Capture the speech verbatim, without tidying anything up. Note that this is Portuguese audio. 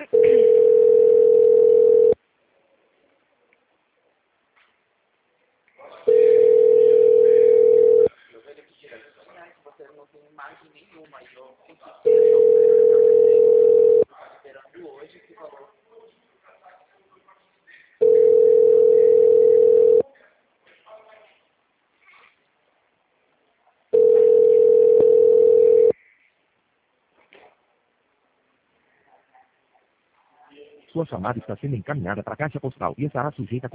Você não tem imagem nenhuma e eu fiquei esperando hoje que falou. Sua chamada está sendo encaminhada para a caixa postal e estará sujeita a